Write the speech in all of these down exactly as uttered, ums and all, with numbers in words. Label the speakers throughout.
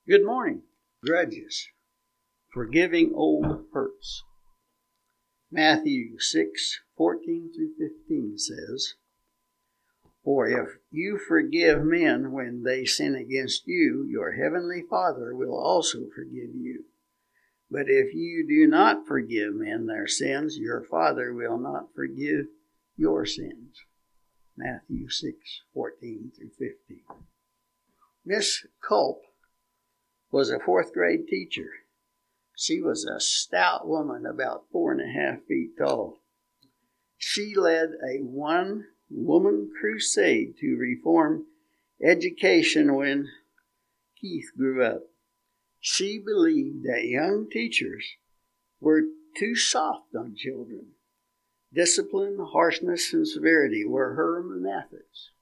Speaker 1: Good morning. Grudges. Forgiving old hurts. Matthew six fourteen through fifteen says, For if you forgive men when they sin against you, your heavenly Father will also forgive you. But if you do not forgive men their sins, your Father will not forgive your sins. Matthew six fourteen through fifteen. Miss Culp was a fourth grade teacher. She was a stout woman about four and a half feet tall. She led a one-woman crusade to reform education when Keith grew up. She believed that young teachers were too soft on children. Discipline, harshness, and severity were her methods.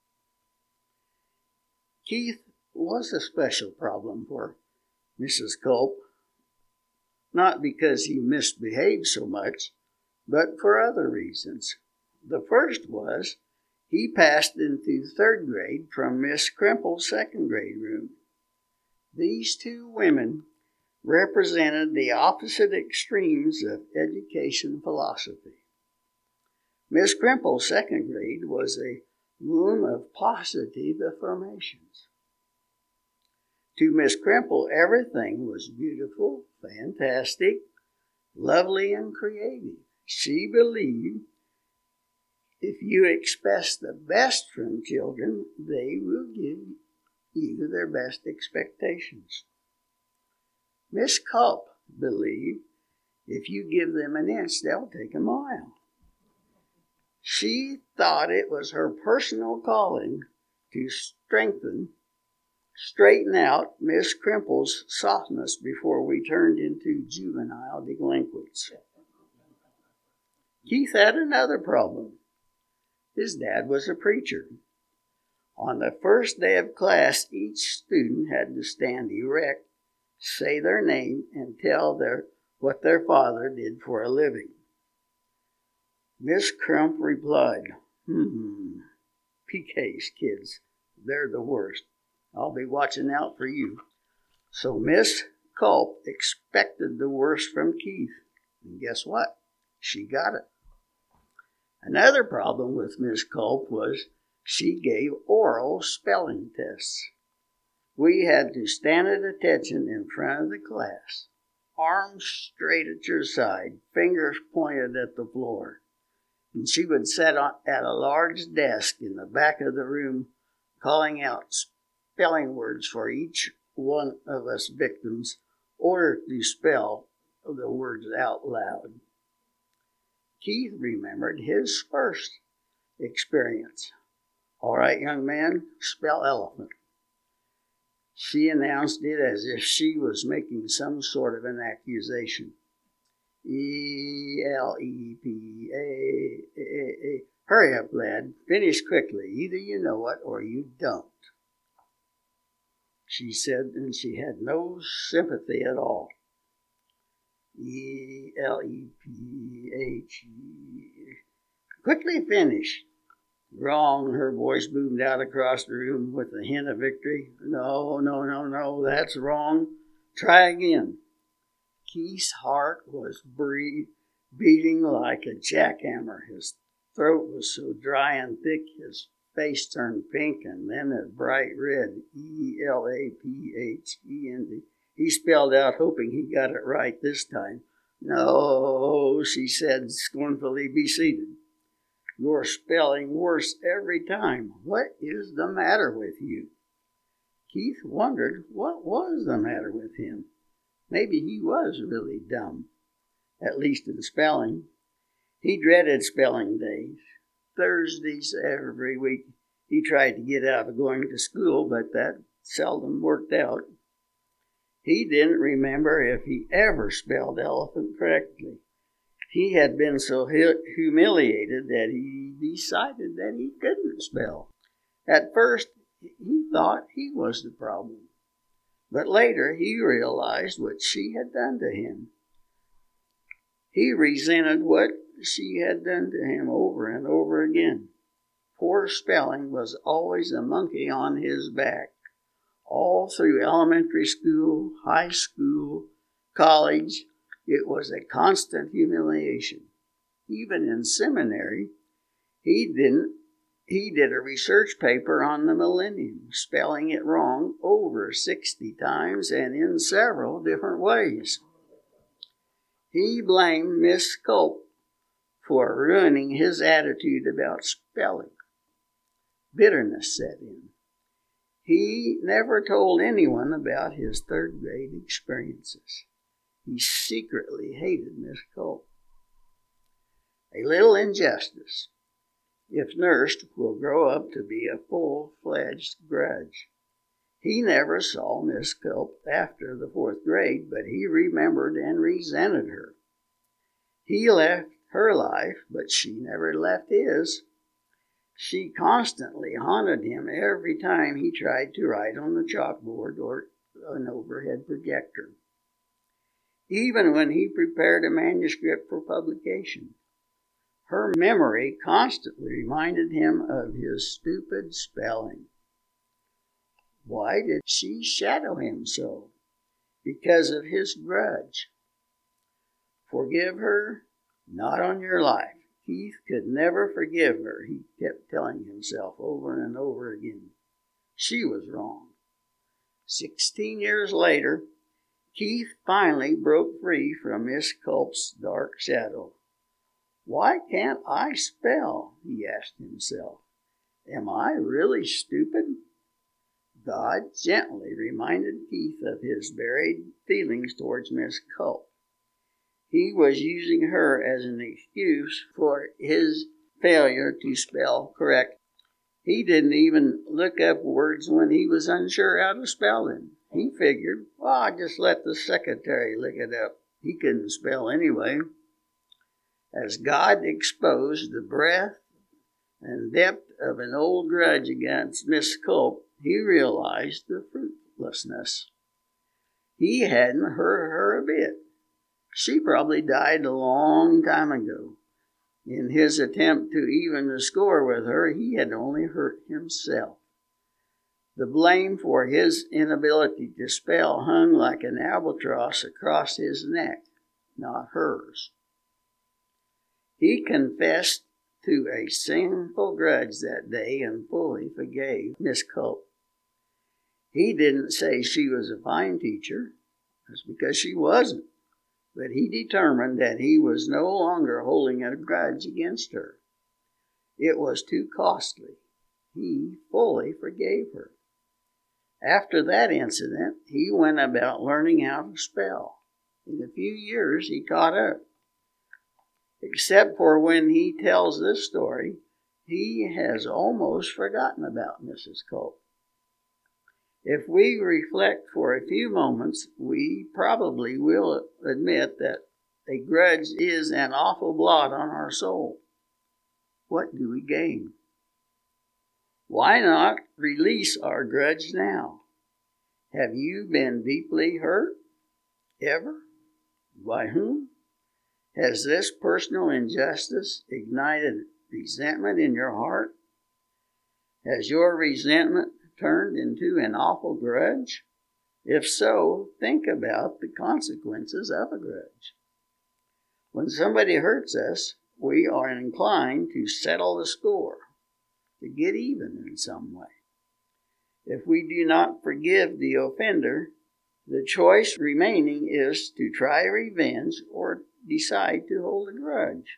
Speaker 1: Keith was a special problem for Missus Culp, not because he misbehaved so much, but for other reasons. The first was he passed into third grade from Miss Krimpel's second grade room. These two women represented the opposite extremes of education philosophy. Miss Krimpel's second grade was a room of positive affirmations. To Miss Krimpel, everything was beautiful, fantastic, lovely, and creative. She believed if you express the best from children, they will give you their best expectations. Miss Culp believed if you give them an inch, they'll take a mile. She thought it was her personal calling to strengthen Straighten out Miss Krimpel's softness before we turned into juvenile delinquents. Keith had another problem. His dad was a preacher. On the first day of class, each student had to stand erect, say their name, and tell their what their father did for a living. Miss Crump replied, Hmm, P K's kids, they're the worst. I'll be watching out for you. So Miss Culp expected the worst from Keith. And guess what? She got it. Another problem with Miss Culp was she gave oral spelling tests. We had to stand at attention in front of the class, arms straight at your side, fingers pointed at the floor. And she would sit at a large desk in the back of the room calling out spelling words for each one of us victims, ordered to spell the words out loud. Keith remembered his first experience. All right, young man, spell elephant. She announced it as if she was making some sort of an accusation. E L E P A A A. Hurry up, lad. Finish quickly. Either you know it or you don't. She said, and she had no sympathy at all. E L E P H E. Quickly finish. Wrong, her voice boomed out across the room with a hint of victory. No, no, no, no, that's wrong. Try again. Keith's heart was breathe, beating like a jackhammer. His throat was so dry and thick, his face turned pink and then a bright red. E L A P H E N D. He spelled out, hoping he got it right this time. No, she said scornfully, be seated. You're spelling worse every time. What is the matter with you? Keith wondered what was the matter with him. Maybe he was really dumb, at least in spelling. He dreaded spelling days. Thursdays every week. He tried to get out of going to school, but that seldom worked out. He didn't remember if he ever spelled elephant correctly. He had been so humiliated that he decided that he couldn't spell. At first, he thought he was the problem. But later, he realized what she had done to him. He resented what she had done to him over and over again. Poor spelling was always a monkey on his back. All through elementary school, high school, college, it was a constant humiliation. Even in seminary, he didn't he did a research paper on the millennium, spelling it wrong over sixty times and in several different ways. He blamed Miss Culp for ruining his attitude about spelling. Bitterness set in. He never told anyone about his third grade experiences. He secretly hated Miss Culp. A little injustice, if nursed, will grow up to be a full-fledged grudge. He never saw Miss Culp after the fourth grade, but he remembered and resented her. He left her life, but she never left his. She constantly haunted him every time he tried to write on the chalkboard or an overhead projector. Even when he prepared a manuscript for publication, her memory constantly reminded him of his stupid spelling. Why did she shadow him so? Because of his grudge. Forgive her? Not on your life. Keith could never forgive her, he kept telling himself over and over again. She was wrong. Sixteen years later, Keith finally broke free from Miss Culp's dark shadow. Why can't I spell? He asked himself. Am I really stupid? God gently reminded Keith of his buried feelings towards Miss Culp. He was using her as an excuse for his failure to spell correctly. He didn't even look up words when he was unsure how to spell them. He figured, well, I'll just let the secretary look it up. He couldn't spell anyway. As God exposed the breadth and depth of an old grudge against Miss Culp, he realized the fruitlessness. He hadn't hurt her a bit. She probably died a long time ago. In his attempt to even the score with her, he had only hurt himself. The blame for his inability to spell hung like an albatross across his neck, not hers. He confessed to a sinful grudge that day and fully forgave Miss Culp. He didn't say she was a fine teacher. That's because she wasn't. But he determined that he was no longer holding a grudge against her. It was too costly. He fully forgave her. After that incident, he went about learning how to spell. In a few years, he caught up. Except for when he tells this story, he has almost forgotten about Missus Culp. If we reflect for a few moments, we probably will admit that a grudge is an awful blot on our soul. What do we gain? Why not release our grudge now? Have you been deeply hurt? Ever? By whom? Has this personal injustice ignited resentment in your heart? Has your resentment turned into an awful grudge? If so, think about the consequences of a grudge. When somebody hurts us, we are inclined to settle the score, to get even in some way. If we do not forgive the offender, the choice remaining is to try revenge or decide to hold a grudge.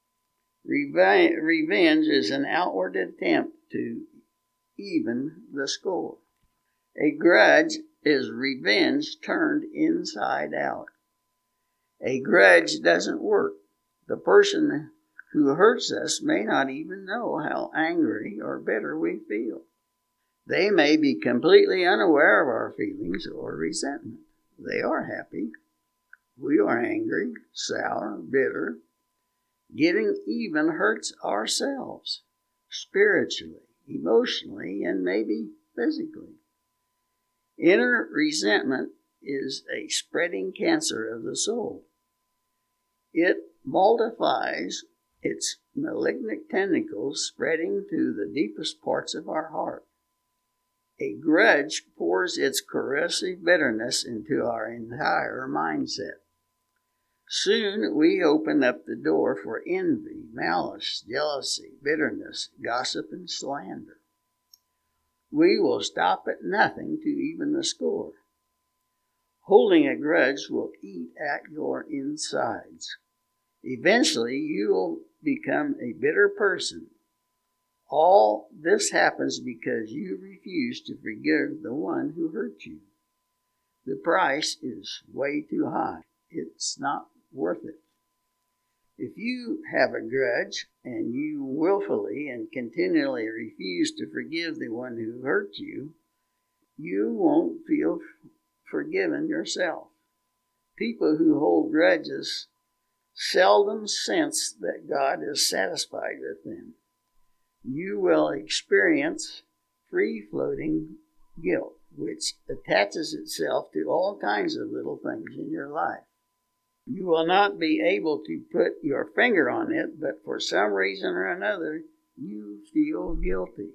Speaker 1: Reve- revenge is an outward attempt to even the score. A grudge is revenge turned inside out. A grudge doesn't work. The person who hurts us may not even know how angry or bitter we feel. They may be completely unaware of our feelings or resentment. They are happy. We are angry, sour, bitter. Getting even hurts ourselves, spiritually, emotionally, and maybe physically. Inner resentment is a spreading cancer of the soul. It multiplies its malignant tentacles, spreading to the deepest parts of our heart. A grudge pours its corrosive bitterness into our entire mindset. Soon we open up the door for envy, malice, jealousy, bitterness, gossip, and slander. We will stop at nothing to even the score. Holding a grudge will eat at your insides. Eventually, you will become a bitter person. All this happens because you refuse to forgive the one who hurt you. The price is way too high. It's not worth it. If you have a grudge and you willfully and continually refuse to forgive the one who hurt you, you won't feel forgiven yourself. People who hold grudges seldom sense that God is satisfied with them. You will experience free-floating guilt, which attaches itself to all kinds of little things in your life. You will not be able to put your finger on it, but for some reason or another, you feel guilty.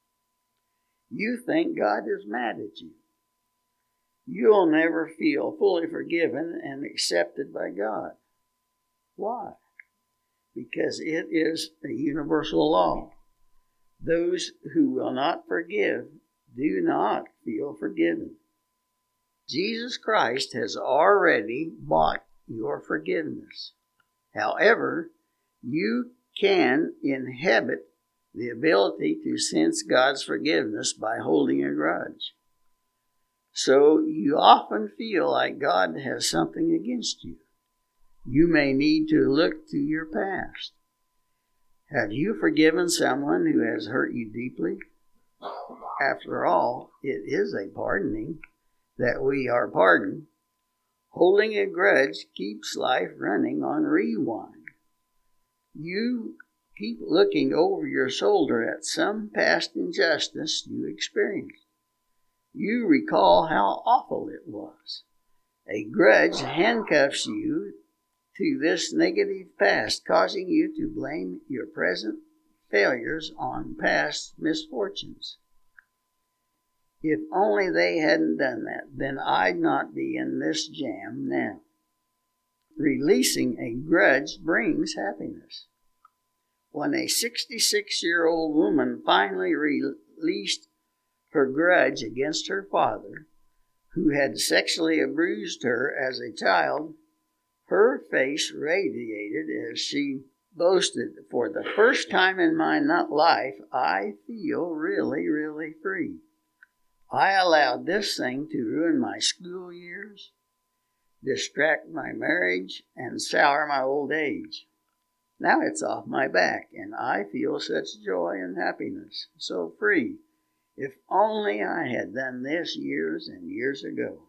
Speaker 1: You think God is mad at you. You'll never feel fully forgiven and accepted by God. Why? Because it is a universal law. Those who will not forgive do not feel forgiven. Jesus Christ has already bought your forgiveness. However, you can inhibit the ability to sense God's forgiveness by holding a grudge. So you often feel like God has something against you. You may need to look to your past. Have you forgiven someone who has hurt you deeply? After all, it is a pardoning that we are pardoned. Holding a grudge keeps life running on rewind. You keep looking over your shoulder at some past injustice you experienced. You recall how awful it was. A grudge handcuffs you to this negative past, causing you to blame your present failures on past misfortunes. If only they hadn't done that, then I'd not be in this jam now. Releasing a grudge brings happiness. When a sixty-six-year-old woman finally released her grudge against her father, who had sexually abused her as a child, her face radiated as she boasted, "For the first time in my life, I feel really, really free. I allowed this thing to ruin my school years, distract my marriage, and sour my old age. Now it's off my back, and I feel such joy and happiness, so free. If only I had done this years and years ago."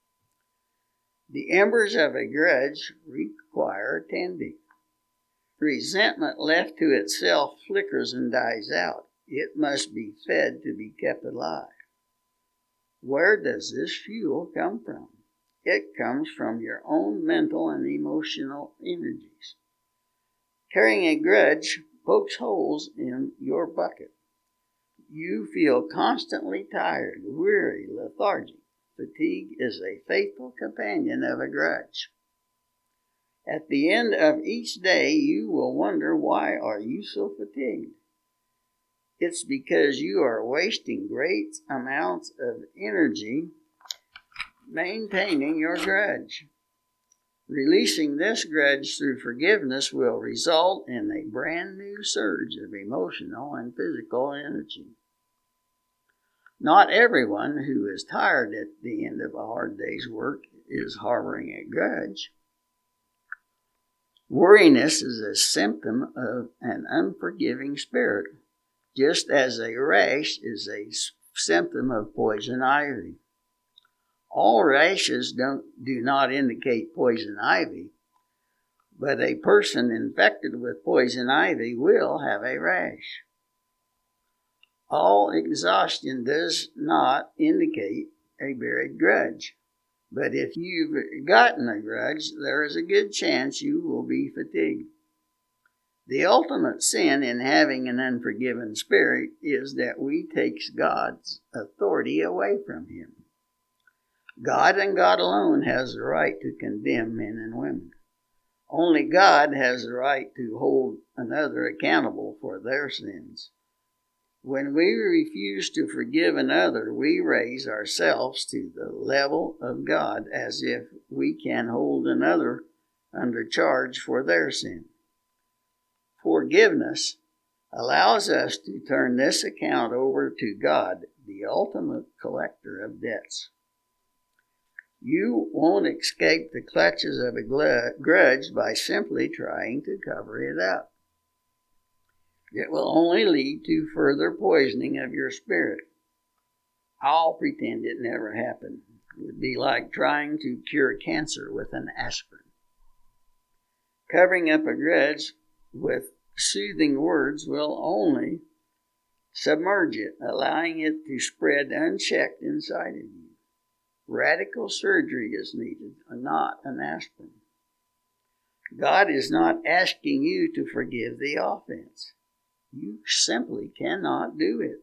Speaker 1: The embers of a grudge require tending. Resentment left to itself flickers and dies out. It must be fed to be kept alive. Where does this fuel come from? It comes from your own mental and emotional energies. Carrying a grudge pokes holes in your bucket. You feel constantly tired, weary, lethargic. Fatigue is a faithful companion of a grudge. At the end of each day, you will wonder, why are you so fatigued? It's because you are wasting great amounts of energy maintaining your grudge. Releasing this grudge through forgiveness will result in a brand new surge of emotional and physical energy. Not everyone who is tired at the end of a hard day's work is harboring a grudge. Worriness is a symptom of an unforgiving spirit, just as a rash is a symptom of poison ivy. All rashes don't, do not indicate poison ivy, but a person infected with poison ivy will have a rash. All exhaustion does not indicate a buried grudge, but if you've gotten a grudge, there is a good chance you will be fatigued. The ultimate sin in having an unforgiven spirit is that we take God's authority away from him. God and God alone has the right to condemn men and women. Only God has the right to hold another accountable for their sins. When we refuse to forgive another, we raise ourselves to the level of God as if we can hold another under charge for their sin. Forgiveness allows us to turn this account over to God, the ultimate collector of debts. You won't escape the clutches of a grudge by simply trying to cover it up. It will only lead to further poisoning of your spirit. I'll pretend it never happened. It would be like trying to cure cancer with an aspirin. Covering up a grudge with soothing words will only submerge it, allowing it to spread unchecked inside of you. Radical surgery is needed, not an aspirin. God is not asking you to forgive the offense. You simply cannot do it.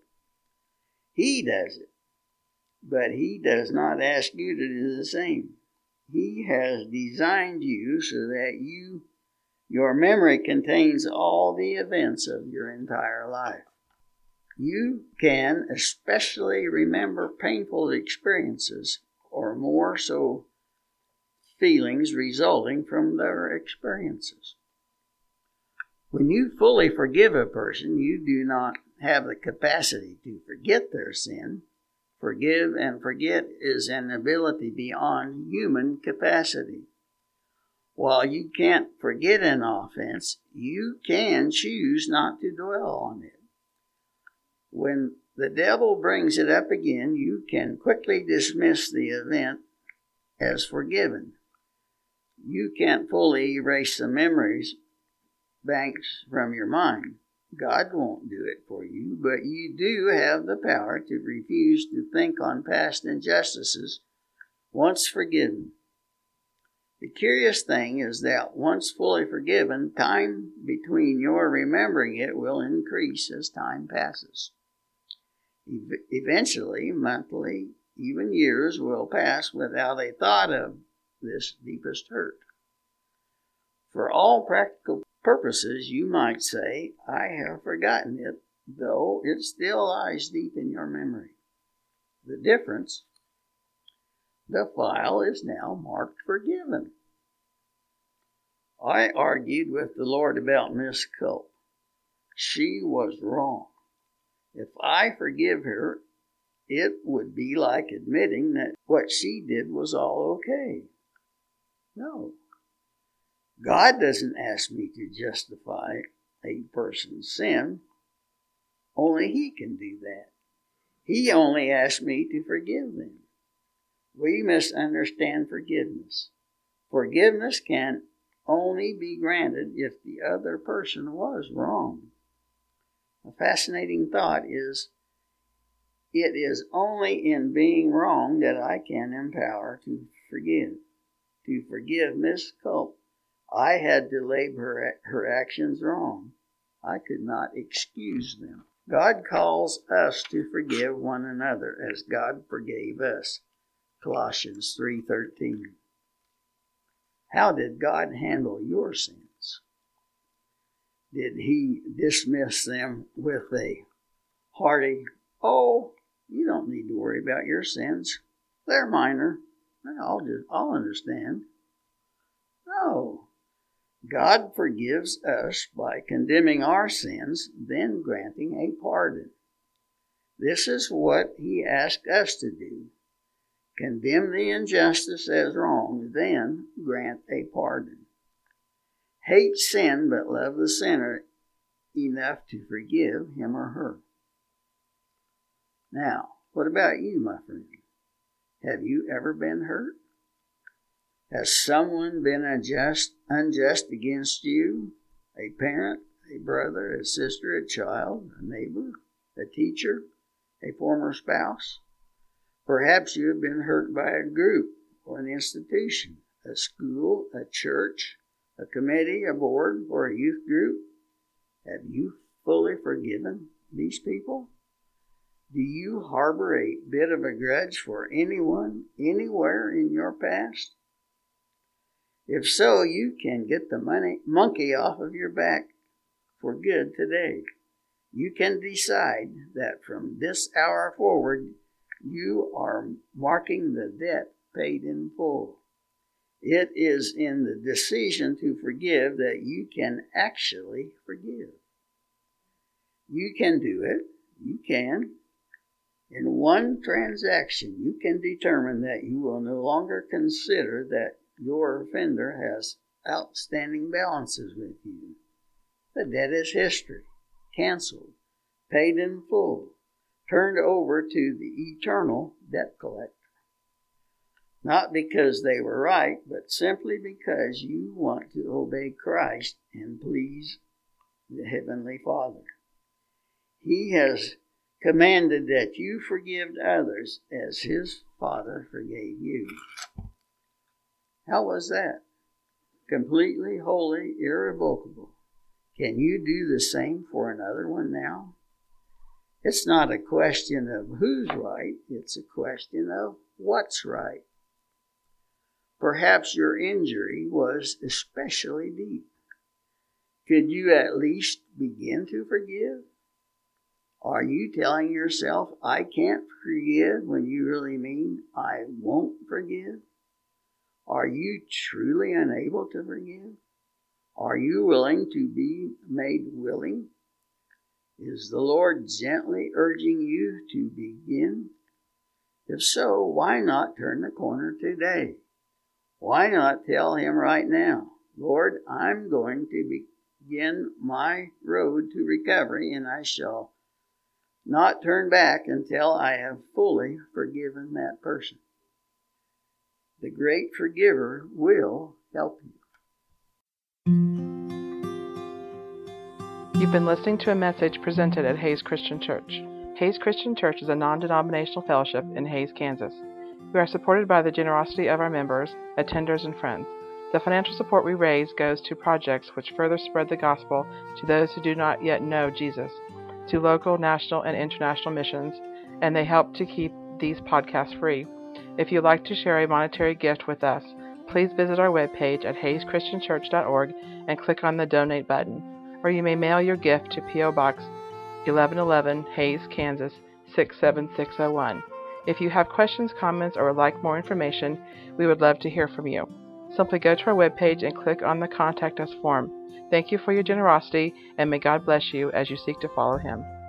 Speaker 1: He does it, but he does not ask you to do the same. He has designed you so that you, your memory contains all the events of your entire life. You can especially remember painful experiences, or more so feelings resulting from their experiences. When you fully forgive a person, you do not have the capacity to forget their sin. Forgive and forget is an ability beyond human capacity. While you can't forget an offense, you can choose not to dwell on it. When the devil brings it up again, you can quickly dismiss the event as forgiven. You can't fully erase the memories banks from your mind. God won't do it for you, but you do have the power to refuse to think on past injustices once forgiven. The curious thing is that once fully forgiven, time between your remembering it will increase as time passes. Eventually, monthly, even years will pass without a thought of this deepest hurt. For all practical purposes, you might say, I have forgotten it, though it still lies deep in your memory. The difference, the file is now marked forgiven. I argued with the Lord about Miss Culp. She was wrong. If I forgive her, it would be like admitting that what she did was all okay. No. God doesn't ask me to justify a person's sin. Only He can do that. He only asks me to forgive them. We misunderstand forgiveness. Forgiveness can only be granted if the other person was wrong. A fascinating thought is, it is only in being wrong that I can empower to forgive. To forgive Miss Culp, I had to label her, her actions wrong. I could not excuse them. God calls us to forgive one another as God forgave us. Colossians three thirteen. How did God handle your sins? Did He dismiss them with a hearty, oh, you don't need to worry about your sins. They're minor. I'll just, I'll understand. No. God forgives us by condemning our sins, then granting a pardon. This is what He asked us to do. Condemn the injustice as wrong, then grant a pardon. Hate sin, but love the sinner enough to forgive him or her. Now, what about you, my friend? Have you ever been hurt? Has someone been unjust, unjust against you? A parent, a brother, a sister, a child, a neighbor, a teacher, a former spouse? Perhaps you have been hurt by a group or an institution, a school, a church, a committee, a board, or a youth group. Have you fully forgiven these people? Do you harbor a bit of a grudge for anyone, anywhere in your past? If so, you can get the money, monkey off of your back for good today. You can decide that from this hour forward, you are marking the debt paid in full. It is in the decision to forgive that you can actually forgive. You can do it. You can. In one transaction, you can determine that you will no longer consider that your offender has outstanding balances with you. The debt is history, canceled, paid in full, turned over to the eternal debt collector. Not because they were right, but simply because you want to obey Christ and please the Heavenly Father. He has commanded that you forgive others as His Father forgave you. How was that? Completely, wholly, irrevocable. Can you do the same for another one now? It's not a question of who's right, it's a question of what's right. Perhaps your injury was especially deep. Could you at least begin to forgive? Are you telling yourself, I can't forgive, when you really mean, I won't forgive? Are you truly unable to forgive? Are you willing to be made willing? Is the Lord gently urging you to begin? If so, why not turn the corner today? Why not tell Him right now, Lord, I'm going to begin my road to recovery, and I shall not turn back until I have fully forgiven that person. The great forgiver will help you.
Speaker 2: You've been listening to a message presented at Hays Christian Church. Hays Christian Church is a non-denominational fellowship in Hays, Kansas. We are supported by the generosity of our members, attenders, and friends. The financial support we raise goes to projects which further spread the gospel to those who do not yet know Jesus, to local, national, and international missions, and they help to keep these podcasts free. If you'd like to share a monetary gift with us, please visit our webpage at hays christian church dot org and click on the Donate button, or you may mail your gift to P O Box eleven eleven, Hays, Kansas six seven six zero one. If you have questions, comments, or would like more information, we would love to hear from you. Simply go to our webpage and click on the Contact Us form. Thank you for your generosity, and may God bless you as you seek to follow Him.